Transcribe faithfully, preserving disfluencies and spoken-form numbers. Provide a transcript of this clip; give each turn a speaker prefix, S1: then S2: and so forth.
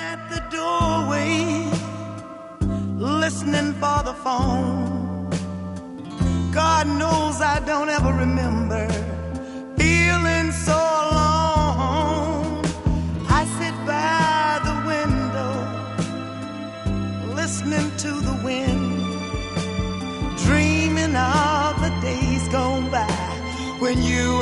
S1: at the doorway, listening for the phone. God knows I don't ever remember feeling so alone. I sit by the window, listening to the wind, dreaming of the days gone by when you